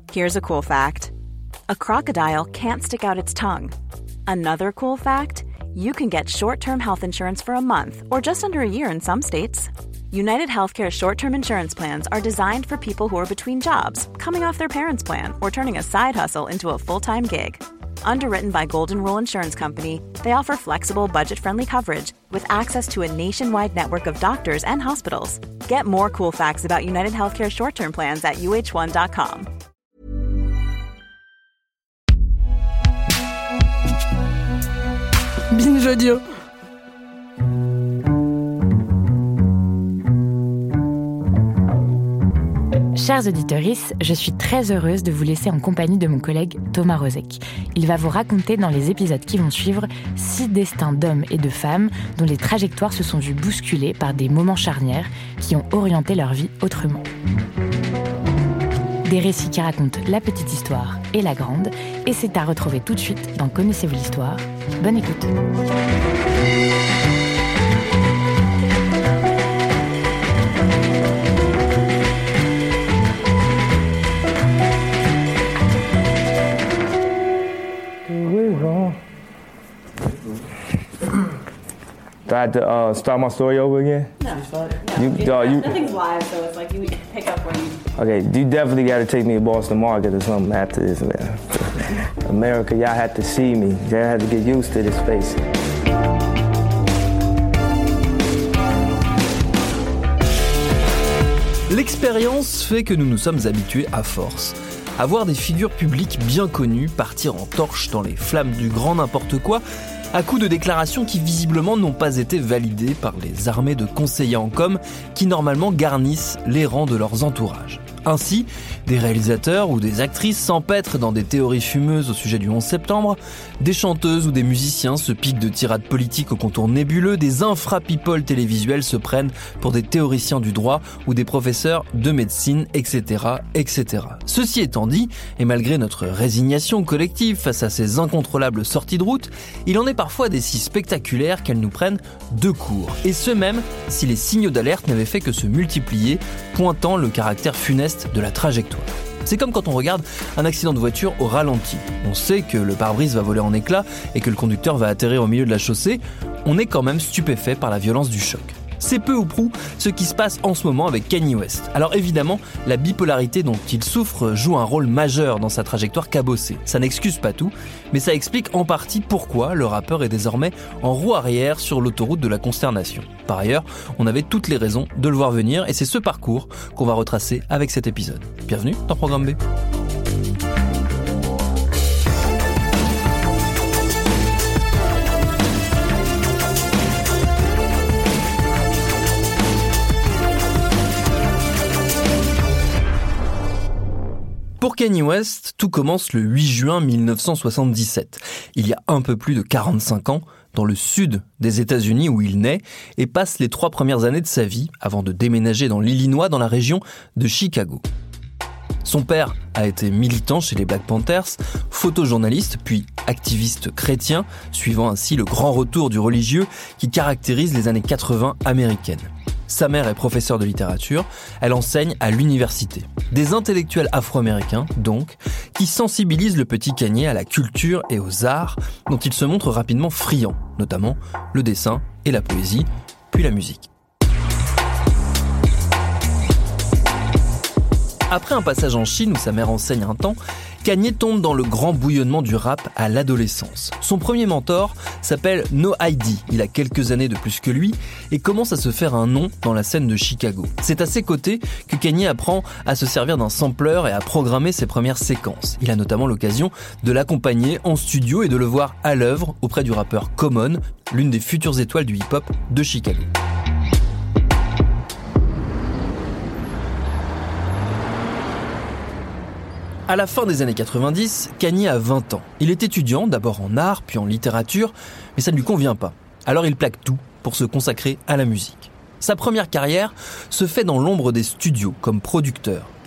Here's a cool fact. A crocodile can't stick out its tongue. Another cool fact, you can get short-term health insurance for a month or just under a year in some states. United Healthcare short-term insurance plans are designed for people who are between jobs, coming off their parents' plan, or turning a side hustle into a full-time gig. Underwritten by Golden Rule Insurance Company, they offer flexible, budget-friendly coverage with access to a nationwide network of doctors and hospitals. Get more cool facts about United Healthcare short-term plans at uh1.com. Binge Audio. Chers auditeurs, je suis très heureuse de vous laisser en compagnie de mon collègue Thomas Rozek. Il va vous raconter dans les épisodes qui vont suivre 6 destins d'hommes et de femmes dont les trajectoires se sont vues bousculées par des moments charnières qui ont orienté leur vie autrement. Des récits qui racontent la petite histoire et la grande, et c'est à retrouver tout de suite dans Connaissez-vous l'histoire ? Bonne écoute. Do I have to start my story over again? No. Nothing's live, so it's like you pick up where you... Okay, you definitely got to take me to Boston Market or something after this, man. America, y'all had to see me. Y'all had to get used to this face. L'expérience fait que nous nous sommes habitués à force. À voir des figures publiques bien connues partir en torche dans les flammes du grand n'importe quoi, à coups de déclarations qui visiblement n'ont pas été validées par les armées de conseillers en com qui normalement garnissent les rangs de leurs entourages. Ainsi, des réalisateurs ou des actrices s'empêtrent dans des théories fumeuses au sujet du 11 septembre, des chanteuses ou des musiciens se piquent de tirades politiques aux contours nébuleux, des infra-people télévisuels se prennent pour des théoriciens du droit ou des professeurs de médecine, etc., etc. Ceci étant dit, et malgré notre résignation collective face à ces incontrôlables sorties de route, il en est parfois des si spectaculaires qu'elles nous prennent de court. Et ce même si les signaux d'alerte n'avaient fait que se multiplier, pointant le caractère funeste de la trajectoire. C'est comme quand on regarde un accident de voiture au ralenti. On sait que le pare-brise va voler en éclats et que le conducteur va atterrir au milieu de la chaussée. On est quand même stupéfait par la violence du choc. C'est peu ou prou ce qui se passe en ce moment avec Kanye West. Alors évidemment, la bipolarité dont il souffre joue un rôle majeur dans sa trajectoire cabossée. Ça n'excuse pas tout, mais ça explique en partie pourquoi le rappeur est désormais en roue arrière sur l'autoroute de la consternation. Par ailleurs, on avait toutes les raisons de le voir venir et c'est ce parcours qu'on va retracer avec cet épisode. Bienvenue dans Programme B. Pour Kanye West, tout commence le 8 juin 1977. Il y a un peu plus de 45 ans, dans le sud des États-Unis où il naît et passe les 3 premières années de sa vie avant de déménager dans l'Illinois dans la région de Chicago. Son père a été militant chez les Black Panthers, photojournaliste puis activiste chrétien, suivant ainsi le grand retour du religieux qui caractérise les années 80 américaines. Sa mère est professeure de littérature, elle enseigne à l'université. Des intellectuels afro-américains, donc, qui sensibilisent le petit Kanye à la culture et aux arts, dont il se montre rapidement friand, notamment le dessin et la poésie, puis la musique. Après un passage en Chine où sa mère enseigne un temps, Kanye tombe dans le grand bouillonnement du rap à l'adolescence. Son premier mentor s'appelle No ID, il a quelques années de plus que lui et commence à se faire un nom dans la scène de Chicago. C'est à ses côtés que Kanye apprend à se servir d'un sampler et à programmer ses premières séquences. Il a notamment l'occasion de l'accompagner en studio et de le voir à l'œuvre auprès du rappeur Common, l'une des futures étoiles du hip-hop de Chicago. À la fin des années 90, Kanye a 20 ans. Il est étudiant, d'abord en art, puis en littérature, mais ça ne lui convient pas. Alors il plaque tout pour se consacrer à la musique. Sa première carrière se fait dans l'ombre des studios, comme producteur.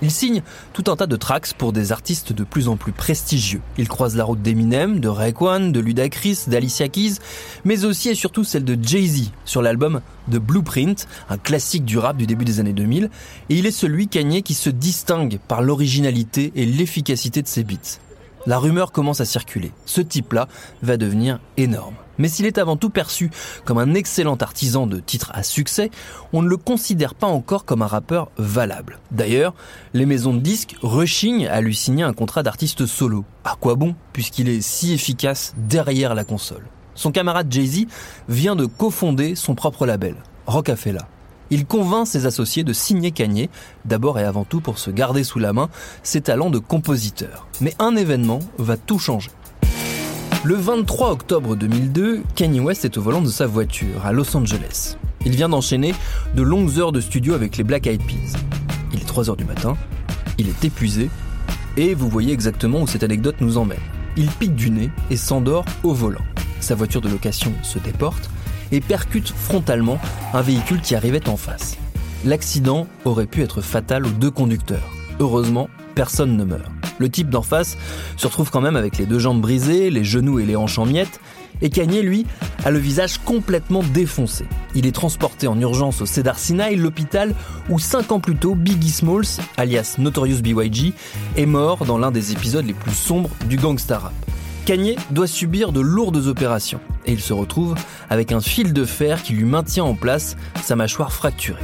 Il signe tout un tas de tracks pour des artistes de plus en plus prestigieux. Il croise la route d'Eminem, de Raekwon, de Ludacris, d'Alicia Keys, mais aussi et surtout celle de Jay-Z sur l'album The Blueprint, un classique du rap du début des années 2000, et il est celui, Kanye, qui se distingue par l'originalité et l'efficacité de ses beats. La rumeur commence à circuler. Ce type-là va devenir énorme. Mais s'il est avant tout perçu comme un excellent artisan de titres à succès, on ne le considère pas encore comme un rappeur valable. D'ailleurs, les maisons de disques rechignent à lui signer un contrat d'artiste solo. À quoi bon, puisqu'il est si efficace derrière la console. Son camarade Jay-Z vient de cofonder son propre label, Roc-A-Fella. Il convainc ses associés de signer Kanye, d'abord et avant tout pour se garder sous la main ses talents de compositeur. Mais un événement va tout changer. Le 23 octobre 2002, Kanye West est au volant de sa voiture à Los Angeles. Il vient d'enchaîner de longues heures de studio avec les Black Eyed Peas. Il est 3h du matin, il est épuisé, et vous voyez exactement où cette anecdote nous emmène. Il pique du nez et s'endort au volant. Sa voiture de location se déporte et percute frontalement un véhicule qui arrivait en face. L'accident aurait pu être fatal aux deux conducteurs. Heureusement, personne ne meurt. Le type d'en face se retrouve quand même avec les deux jambes brisées, les genoux et les hanches en miettes, et Kanye, lui, a le visage complètement défoncé. Il est transporté en urgence au Cedars-Sinai, l'hôpital où 5 ans plus tôt, Biggie Smalls, alias Notorious B.I.G., est mort dans l'un des épisodes les plus sombres du gangsta rap. Kanye doit subir de lourdes opérations et il se retrouve avec un fil de fer qui lui maintient en place sa mâchoire fracturée.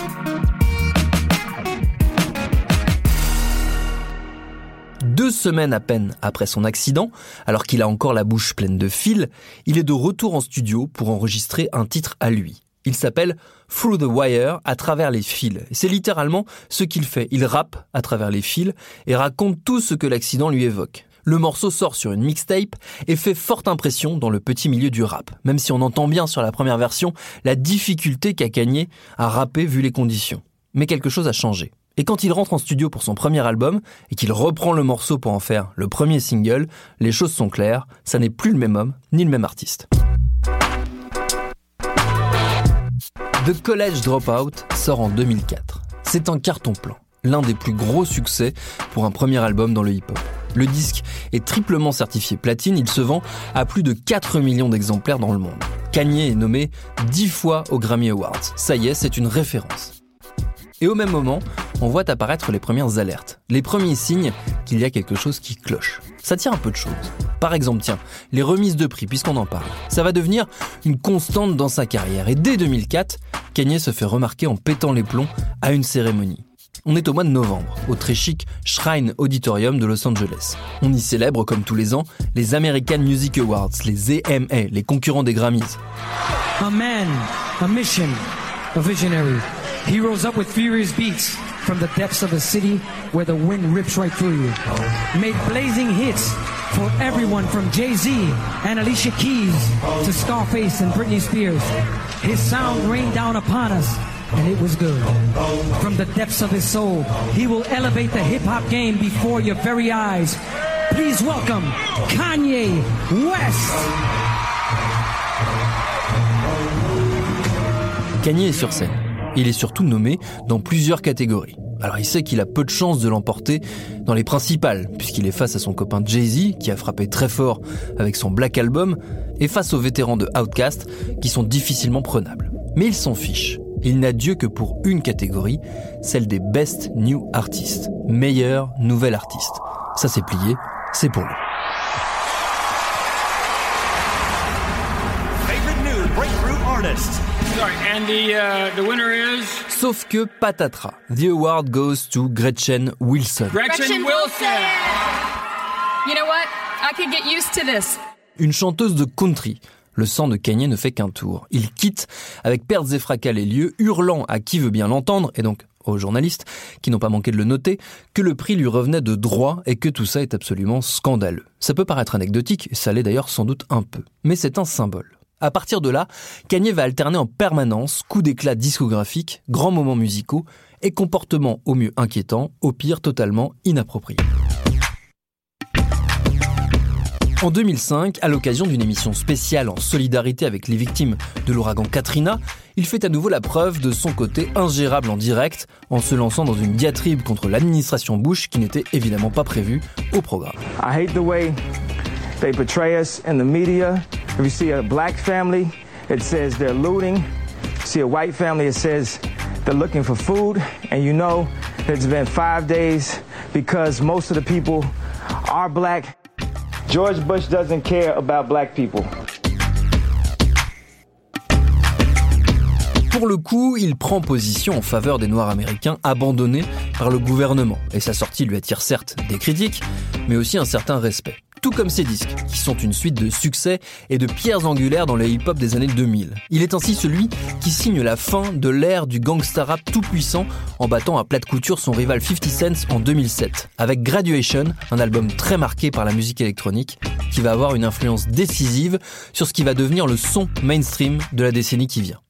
Deux semaines à peine après son accident, alors qu'il a encore la bouche pleine de fils, il est de retour en studio pour enregistrer un titre à lui. Il s'appelle Through the Wire, à travers les fils. C'est littéralement ce qu'il fait. Il rappe à travers les fils et raconte tout ce que l'accident lui évoque. Le morceau sort sur une mixtape et fait forte impression dans le petit milieu du rap, même si on entend bien sur la première version la difficulté qu'a Kanye à rapper vu les conditions. Mais quelque chose a changé. Et quand il rentre en studio pour son premier album et qu'il reprend le morceau pour en faire le premier single, les choses sont claires, ça n'est plus le même homme ni le même artiste. The College Dropout sort en 2004. C'est un carton-plein, l'un des plus gros succès pour un premier album dans le hip-hop. Le disque est triplement certifié platine, il se vend à plus de 4 millions d'exemplaires dans le monde. Kanye est nommé 10 fois aux Grammy Awards. Ça y est, c'est une référence. Et au même moment, on voit apparaître les premières alertes, les premiers signes qu'il y a quelque chose qui cloche. Ça tient un peu de choses. Par exemple, les remises de prix, puisqu'on en parle. Ça va devenir une constante dans sa carrière. Et dès 2004, Kanye se fait remarquer en pétant les plombs à une cérémonie. On est au mois de novembre, au très chic Shrine Auditorium de Los Angeles. On y célèbre, comme tous les ans, les American Music Awards, les AMA, les concurrents des Grammys. A man, a mission, a visionary. He rose up with furious beats from the depths of a city where the wind rips right through you. Made blazing hits for everyone from Jay-Z and Alicia Keys to Scarface and Britney Spears. His sound rained down upon us. And it was good. From the depths of his soul, he will elevate the hip-hop game before your very eyes. Please welcome Kanye West. Kanye est sur scène. Il est surtout nommé dans plusieurs catégories. Alors il sait qu'il a peu de chances de l'emporter dans les principales, puisqu'il est face à son copain Jay-Z, qui a frappé très fort avec son Black Album, et face aux vétérans de Outkast, qui sont difficilement prenables. Mais il s'en fiche. Il n'a Dieu que pour une catégorie, celle des Best New Artists, meilleur nouvel artiste. Ça c'est plié, c'est pour lui. Favorite new breakthrough artist. Sorry, and the winner is... Sauf que patatras, the award goes to Gretchen Wilson. Gretchen Wilson! You know what? I could get used to this. Une chanteuse de country. Le sang de Kanye ne fait qu'un tour. Il quitte avec pertes et fracas les lieux, hurlant à qui veut bien l'entendre, et donc aux journalistes, qui n'ont pas manqué de le noter, que le prix lui revenait de droit et que tout ça est absolument scandaleux. Ça peut paraître anecdotique, et ça l'est d'ailleurs sans doute un peu. Mais c'est un symbole. À partir de là, Kanye va alterner en permanence coups d'éclat discographiques, grands moments musicaux et comportements au mieux inquiétants, au pire totalement inappropriés. En 2005, à l'occasion d'une émission spéciale en solidarité avec les victimes de l'ouragan Katrina, il fait à nouveau la preuve de son côté ingérable en direct en se lançant dans une diatribe contre l'administration Bush qui n'était évidemment pas prévue au programme. I hate the way they portray us in the media. If you see a black family, it says they're looting. You see a white family, it says they're looking for food. And you know it's been 5 days because most of the people are black. George Bush doesn't care about black people. Pour le coup, il prend position en faveur des Noirs américains abandonnés par le gouvernement. Et sa sortie lui attire certes des critiques, mais aussi un certain respect. Tout comme ses disques, qui sont une suite de succès et de pierres angulaires dans le hip-hop des années 2000. Il est ainsi celui qui signe la fin de l'ère du gangsta rap tout-puissant en battant à plate couture son rival 50 Cent en 2007, avec Graduation, un album très marqué par la musique électronique, qui va avoir une influence décisive sur ce qui va devenir le son mainstream de la décennie qui vient.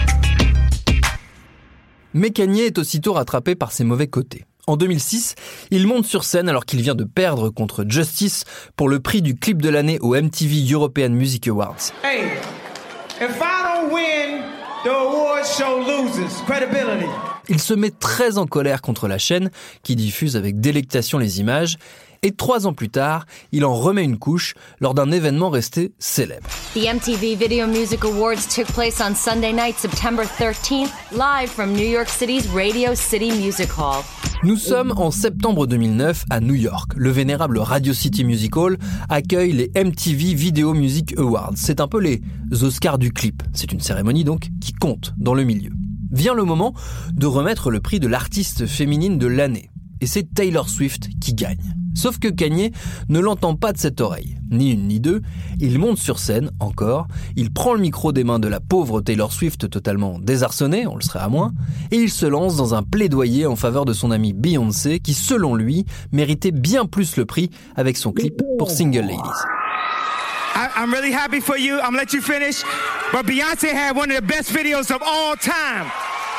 Mais Kanye est aussitôt rattrapé par ses mauvais côtés. En 2006, il monte sur scène alors qu'il vient de perdre contre Justice pour le prix du clip de l'année aux MTV European Music Awards. Hey, if I don't win, the award show loses credibility. Il se met très en colère contre la chaîne qui diffuse avec délectation les images et 3 ans plus tard, il en remet une couche lors d'un événement resté célèbre. The MTV Video Music Awards took place on Sunday night, September 13th, live from New York City's Radio City Music Hall. Nous sommes en septembre 2009 à New York. Le vénérable Radio City Music Hall accueille les MTV Video Music Awards. C'est un peu les Oscars du clip. C'est une cérémonie donc qui compte dans le milieu. Vient le moment de remettre le prix de l'artiste féminine de l'année. Et c'est Taylor Swift qui gagne. Sauf que Kanye ne l'entend pas de cette oreille. Ni une ni deux, il monte sur scène, encore, il prend le micro des mains de la pauvre Taylor Swift totalement désarçonnée, on le serait à moins, et il se lance dans un plaidoyer en faveur de son amie Beyoncé, qui selon lui, méritait bien plus le prix avec son clip pour Single Ladies. I'm really happy for you. I'm gonna let you finish. But Beyoncé had one of the best videos of all time.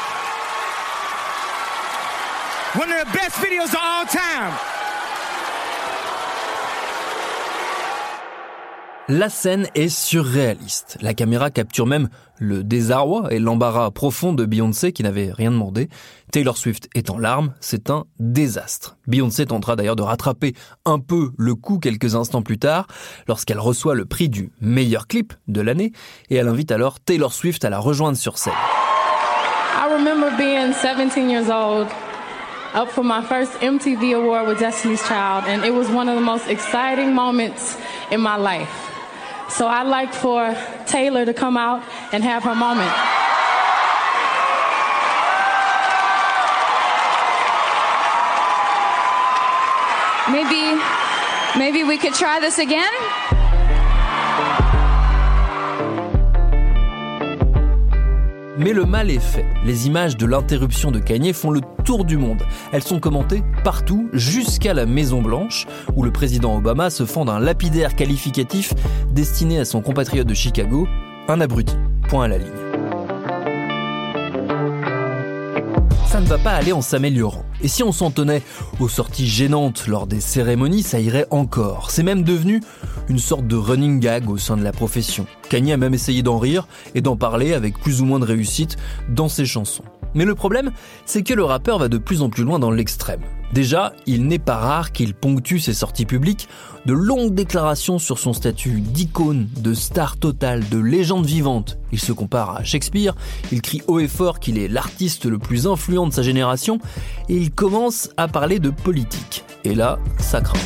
One of the best videos of all time. La scène est surréaliste. La caméra capture même le désarroi et l'embarras profond de Beyoncé qui n'avait rien demandé. Taylor Swift est en larmes, c'est un désastre. Beyoncé tentera d'ailleurs de rattraper un peu le coup quelques instants plus tard lorsqu'elle reçoit le prix du meilleur clip de l'année et elle invite alors Taylor Swift à la rejoindre sur scène. I remember being 17 years old, up for my first MTV award with Destiny's Child, and it was one of the most exciting moments in my life. So I'd like for Taylor to come out and have her moment. Maybe we could try this again? Mais le mal est fait. Les images de l'interruption de Kanye font le tour du monde. Elles sont commentées partout, jusqu'à la Maison-Blanche, où le président Obama se fend d'un lapidaire qualificatif destiné à son compatriote de Chicago, un abruti. Point à la ligne. Ça ne va pas aller en s'améliorant. Et si on s'en tenait aux sorties gênantes lors des cérémonies, ça irait encore. C'est même devenu une sorte de running gag au sein de la profession. Kanye a même essayé d'en rire et d'en parler avec plus ou moins de réussite dans ses chansons. Mais le problème, c'est que le rappeur va de plus en plus loin dans l'extrême. Déjà, il n'est pas rare qu'il ponctue ses sorties publiques de longues déclarations sur son statut d'icône, de star totale, de légende vivante. Il se compare à Shakespeare, il crie haut et fort qu'il est l'artiste le plus influent de sa génération, et il commence à parler de politique. Et là, ça craint.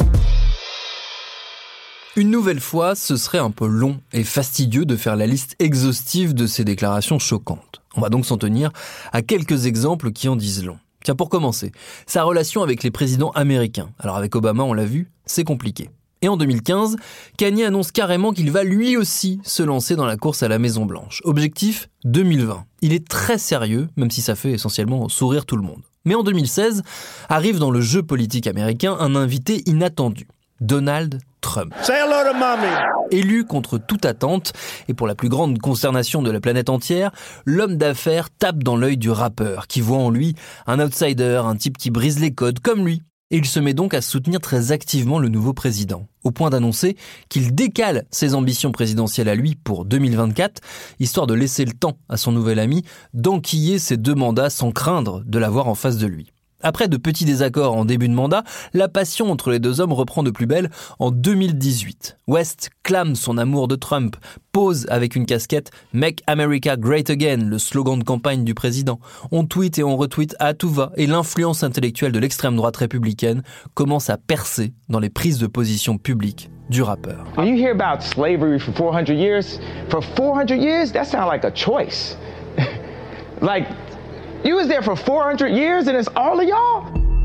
Une nouvelle fois, ce serait un peu long et fastidieux de faire la liste exhaustive de ces déclarations choquantes. On va donc s'en tenir à quelques exemples qui en disent long. Tiens, pour commencer, sa relation avec les présidents américains. Alors avec Obama, on l'a vu, c'est compliqué. Et en 2015, Kanye annonce carrément qu'il va lui aussi se lancer dans la course à la Maison-Blanche. Objectif, 2020. Il est très sérieux, même si ça fait essentiellement sourire tout le monde. Mais en 2016, arrive dans le jeu politique américain un invité inattendu. Donald Trump. Say hello to mommy. Élu contre toute attente, et pour la plus grande consternation de la planète entière, l'homme d'affaires tape dans l'œil du rappeur, qui voit en lui un outsider, un type qui brise les codes comme lui. Et il se met donc à soutenir très activement le nouveau président, au point d'annoncer qu'il décale ses ambitions présidentielles à lui pour 2024, histoire de laisser le temps à son nouvel ami d'enquiller ses 2 mandats sans craindre de l'avoir en face de lui. Après de petits désaccords en début de mandat, la passion entre les 2 hommes reprend de plus belle en 2018. West clame son amour de Trump, pose avec une casquette « Make America Great Again », le slogan de campagne du président. On tweet et on retweet à tout va et l'influence intellectuelle de l'extrême droite républicaine commence à percer dans les prises de position publiques du rappeur. When you hear about slavery for 400 years, that sounds like a choice. Like, you was there for 400 years and it's all of y'all?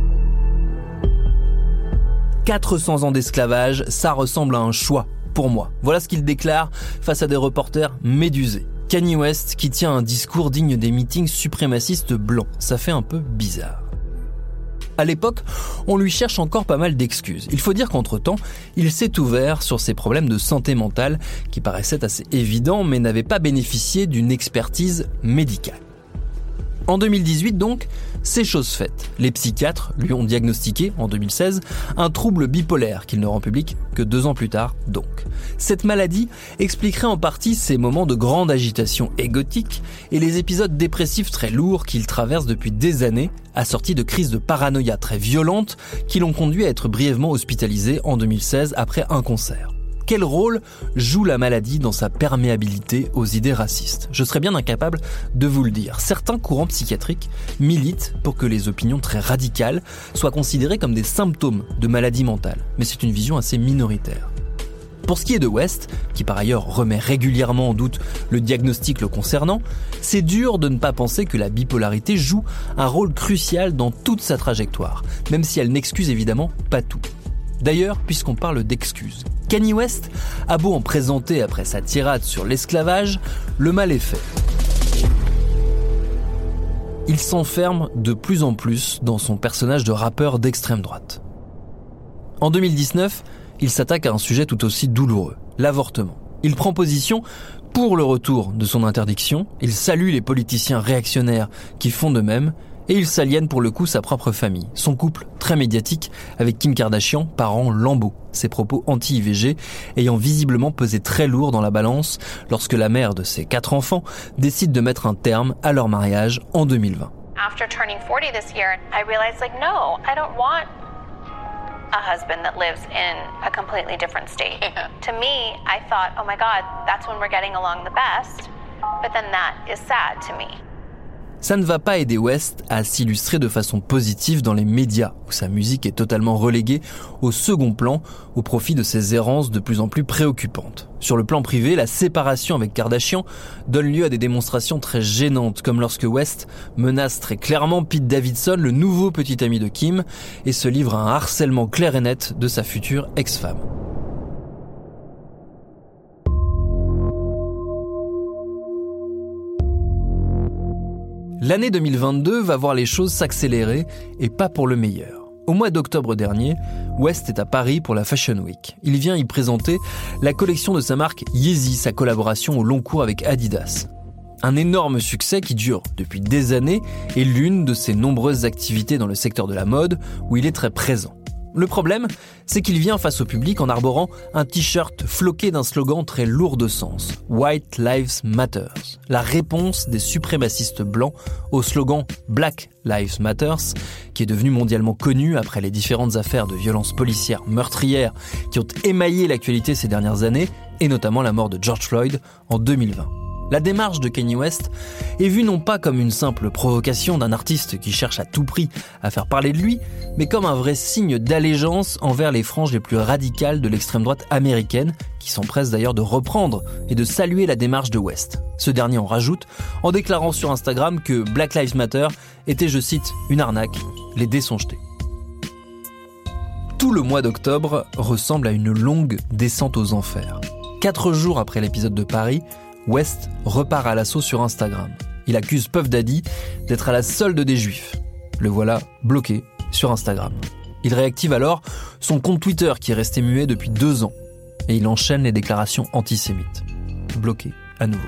400 ans d'esclavage, ça ressemble à un choix, pour moi. Voilà ce qu'il déclare face à des reporters médusés. Kanye West qui tient un discours digne des meetings suprémacistes blancs. Ça fait un peu bizarre. À l'époque, on lui cherche encore pas mal d'excuses. Il faut dire qu'entre-temps, il s'est ouvert sur ses problèmes de santé mentale qui paraissaient assez évidents mais n'avaient pas bénéficié d'une expertise médicale. En 2018 donc, c'est chose faite. Les psychiatres lui ont diagnostiqué, en 2016, un trouble bipolaire qu'il ne rend public que 2 ans plus tard donc. Cette maladie expliquerait en partie ses moments de grande agitation égotique et les épisodes dépressifs très lourds qu'il traverse depuis des années, assortis de crises de paranoïa très violentes qui l'ont conduit à être brièvement hospitalisé en 2016 après un concert. Quel rôle joue la maladie dans sa perméabilité aux idées racistes ? Je serais bien incapable de vous le dire. Certains courants psychiatriques militent pour que les opinions très radicales soient considérées comme des symptômes de maladie mentale, mais c'est une vision assez minoritaire. Pour ce qui est de West, qui par ailleurs remet régulièrement en doute le diagnostic le concernant, c'est dur de ne pas penser que la bipolarité joue un rôle crucial dans toute sa trajectoire, même si elle n'excuse évidemment pas tout. D'ailleurs, puisqu'on parle d'excuses, Kanye West a beau en présenter après sa tirade sur l'esclavage, le mal est fait. Il s'enferme de plus en plus dans son personnage de rappeur d'extrême droite. En 2019, il s'attaque à un sujet tout aussi douloureux, l'avortement. Il prend position pour le retour de son interdiction, il salue les politiciens réactionnaires qui font de même, et il s'aliène pour le coup sa propre famille, son couple très médiatique avec Kim Kardashian, parent lambeau, ses propos anti-IVG ayant visiblement pesé très lourd dans la balance lorsque la mère de ses 4 enfants décide de mettre un terme à leur mariage en 2020. After turning 40 this year, I realized no, I don't want a husband that lives in a completely different state. To me, I thought, oh my God, that's when we're getting along the best, but then that is sad to me. Ça ne va pas aider West à s'illustrer de façon positive dans les médias, où sa musique est totalement reléguée au second plan au profit de ses errances de plus en plus préoccupantes. Sur le plan privé, la séparation avec Kardashian donne lieu à des démonstrations très gênantes, comme lorsque West menace très clairement Pete Davidson, le nouveau petit ami de Kim, et se livre à un harcèlement clair et net de sa future ex-femme. L'année 2022 va voir les choses s'accélérer et pas pour le meilleur. Au mois d'octobre dernier, West est à Paris pour la Fashion Week. Il vient y présenter la collection de sa marque Yeezy, sa collaboration au long cours avec Adidas. Un énorme succès qui dure depuis des années et l'une de ses nombreuses activités dans le secteur de la mode où il est très présent. Le problème, c'est qu'il vient face au public en arborant un t-shirt floqué d'un slogan très lourd de sens, « White Lives Matter », la réponse des suprémacistes blancs au slogan « Black Lives Matter », qui est devenu mondialement connu après les différentes affaires de violences policières meurtrières qui ont émaillé l'actualité ces dernières années, et notamment la mort de George Floyd en 2020. La démarche de Kanye West est vue non pas comme une simple provocation d'un artiste qui cherche à tout prix à faire parler de lui, mais comme un vrai signe d'allégeance envers les franges les plus radicales de l'extrême droite américaine, qui s'empressent d'ailleurs de reprendre et de saluer la démarche de West. Ce dernier en rajoute en déclarant sur Instagram que Black Lives Matter était, je cite, une arnaque, les dés sont jetés. Tout le mois d'octobre ressemble à une longue descente aux enfers. 4 jours après l'épisode de Paris, West repart à l'assaut sur Instagram. Il accuse Puff Daddy d'être à la solde des Juifs. Le voilà bloqué sur Instagram. Il réactive alors son compte Twitter qui est resté muet depuis 2 ans. Et il enchaîne les déclarations antisémites. Bloqué à nouveau.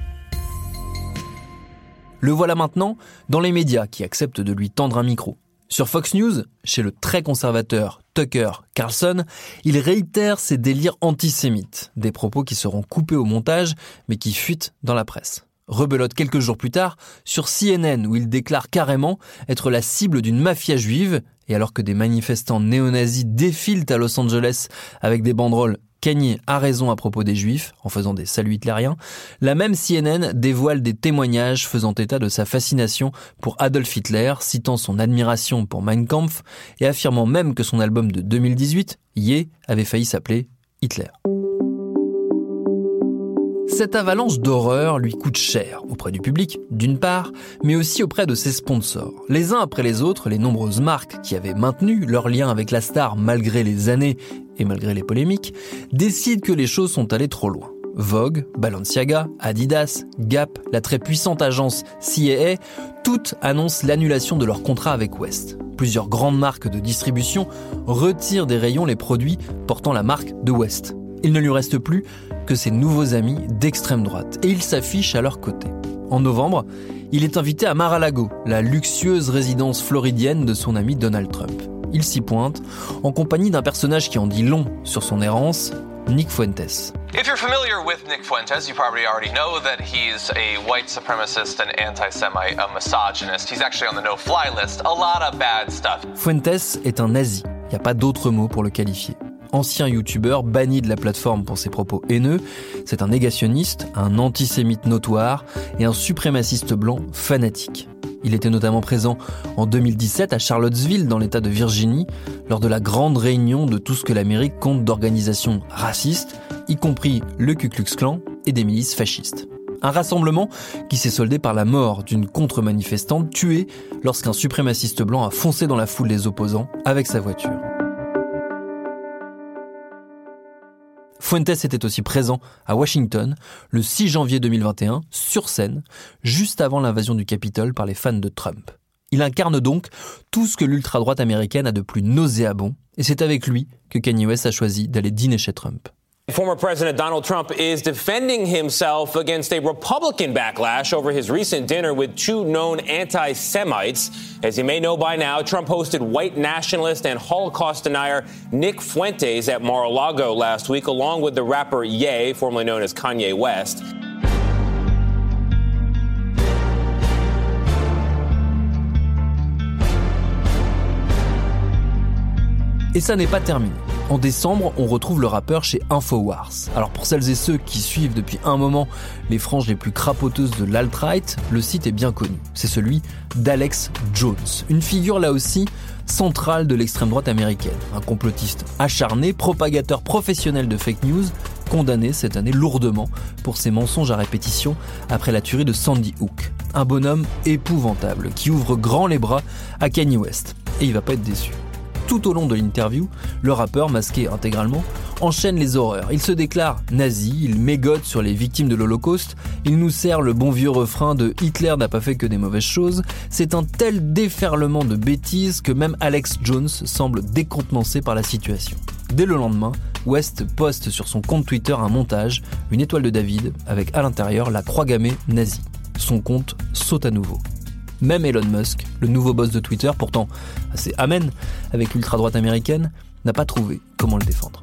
Le voilà maintenant dans les médias qui acceptent de lui tendre un micro. Sur Fox News, chez le très conservateur Tucker Carlson, il réitère ses délires antisémites, des propos qui seront coupés au montage, mais qui fuitent dans la presse. Rebelote quelques jours plus tard sur CNN, où il déclare carrément être la cible d'une mafia juive, et alors que des manifestants néo-nazis défilent à Los Angeles avec des banderoles « Kanye a raison à propos des juifs » en faisant des saluts hitlériens, la même CNN dévoile des témoignages faisant état de sa fascination pour Adolf Hitler, citant son admiration pour Mein Kampf et affirmant même que son album de 2018, Ye, avait failli s'appeler Hitler. Cette avalanche d'horreur lui coûte cher auprès du public, d'une part, mais aussi auprès de ses sponsors. Les uns après les autres, les nombreuses marques qui avaient maintenu leur lien avec la star malgré les années et malgré les polémiques, décident que les choses sont allées trop loin. Vogue, Balenciaga, Adidas, Gap, la très puissante agence CAA, toutes annoncent l'annulation de leur contrat avec West. Plusieurs grandes marques de distribution retirent des rayons les produits portant la marque de West. Il ne lui reste plus que ses nouveaux amis d'extrême droite, et il s'affiche à leur côté. En novembre, il est invité à Mar-a-Lago, la luxueuse résidence floridienne de son ami Donald Trump. Il s'y pointe, en compagnie d'un personnage qui en dit long sur son errance, Nick Fuentes. If you're familiar with Nick Fuentes, you probably already know that he's a white supremacist, an anti-Semite, a misogynist. He's actually on the no-fly list. A lot of bad stuff. Fuentes est un nazi, il n'y a pas d'autre mot pour le qualifier. Ancien youtubeur banni de la plateforme pour ses propos haineux, c'est un négationniste, un antisémite notoire et un suprémaciste blanc fanatique. Il était notamment présent en 2017 à Charlottesville, dans l'État de Virginie, lors de la grande réunion de tout ce que l'Amérique compte d'organisations racistes, y compris le Ku Klux Klan et des milices fascistes. Un rassemblement qui s'est soldé par la mort d'une contre-manifestante tuée lorsqu'un suprémaciste blanc a foncé dans la foule des opposants avec sa voiture. Fuentes était aussi présent à Washington le 6 janvier 2021, sur scène, juste avant l'invasion du Capitole par les fans de Trump. Il incarne donc tout ce que l'ultra-droite américaine a de plus nauséabond, et c'est avec lui que Kanye West a choisi d'aller dîner chez Trump. Former President Donald Trump is defending himself against a Republican backlash over his recent dinner with two known anti-Semites. As you may know by now, Trump hosted white nationalist and Holocaust denier Nick Fuentes at Mar-a-Lago last week, along with the rapper Ye, formerly known as Kanye West. Et ça n'est pas terminé. En décembre, on retrouve le rappeur chez Infowars. Alors pour celles et ceux qui suivent depuis un moment les franges les plus crapoteuses de l'alt-right, le site est bien connu. C'est celui d'Alex Jones, une figure là aussi centrale de l'extrême droite américaine. Un complotiste acharné, propagateur professionnel de fake news, condamné cette année lourdement pour ses mensonges à répétition après la tuerie de Sandy Hook. Un bonhomme épouvantable qui ouvre grand les bras à Kanye West. Et il va pas être déçu. Tout au long de l'interview, le rappeur, masqué intégralement, enchaîne les horreurs. Il se déclare nazi, il mégote sur les victimes de l'Holocauste, il nous sert le bon vieux refrain de « Hitler n'a pas fait que des mauvaises choses ». C'est un tel déferlement de bêtises que même Alex Jones semble décontenancé par la situation. Dès le lendemain, West poste sur son compte Twitter un montage, une étoile de David, avec à l'intérieur la croix gammée nazie. Son compte saute à nouveau. Même Elon Musk, le nouveau boss de Twitter, pourtant assez amen avec l'ultra-droite américaine, n'a pas trouvé comment le défendre.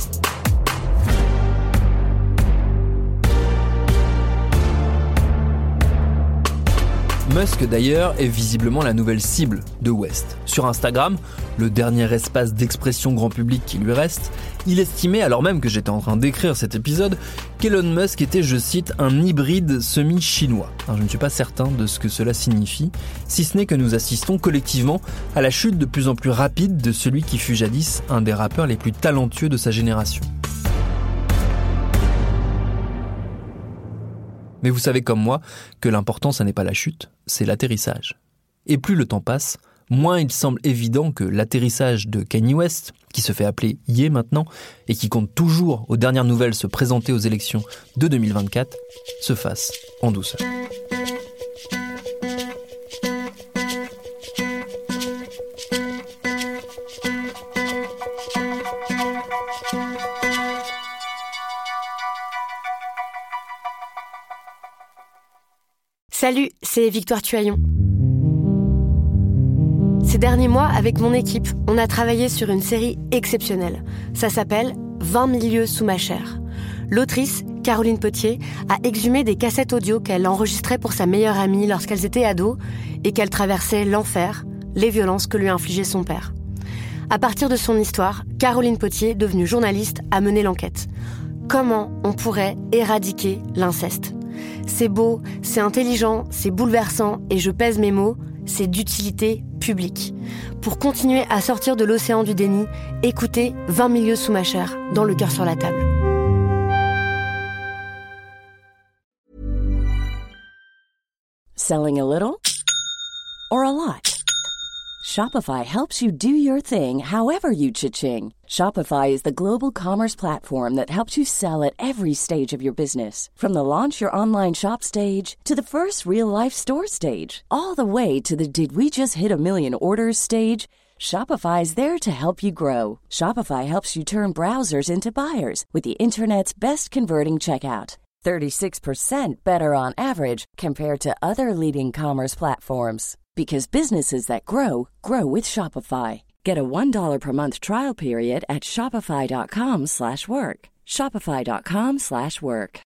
Musk d'ailleurs est visiblement la nouvelle cible de West. Sur Instagram, le dernier espace d'expression grand public qui lui reste, il estimait, alors même que j'étais en train d'écrire cet épisode, qu'Elon Musk était, je cite, un hybride semi-chinois. Alors, je ne suis pas certain de ce que cela signifie, si ce n'est que nous assistons collectivement à la chute de plus en plus rapide de celui qui fut jadis un des rappeurs les plus talentueux de sa génération. Mais vous savez comme moi que l'important, ça n'est pas la chute, c'est l'atterrissage. Et plus le temps passe, moins il semble évident que l'atterrissage de Kanye West, qui se fait appeler Ye maintenant, et qui compte toujours aux dernières nouvelles se présenter aux élections de 2024, se fasse en douceur. Salut, c'est Victoire Tuaillon. Ces derniers mois, avec mon équipe, on a travaillé sur une série exceptionnelle. Ça s'appelle 20 000 lieues sous ma chair. L'autrice, Caroline Potier, a exhumé des cassettes audio qu'elle enregistrait pour sa meilleure amie lorsqu'elles étaient ados et qu'elle traversait l'enfer, les violences que lui infligeait son père. À partir de son histoire, Caroline Potier, devenue journaliste, a mené l'enquête. Comment on pourrait éradiquer l'inceste ? C'est beau, c'est intelligent, c'est bouleversant et je pèse mes mots, c'est d'utilité publique. Pour continuer à sortir de l'océan du déni, écoutez 20 000 lieues sous ma chair, dans Le cœur sur la table. Selling a little or a lot? Shopify helps you do your thing however you cha-ching. Shopify is the global commerce platform that helps you sell at every stage of your business. From the launch your online shop stage to the first real-life store stage, all the way to the did we just hit a million orders stage. Shopify is there to help you grow. Shopify helps you turn browsers into buyers with the internet's best converting checkout. 36% better on average compared to other leading commerce platforms. Because businesses that grow, grow with Shopify. Get a $1 per month trial period at shopify.com/work. Shopify.com/work.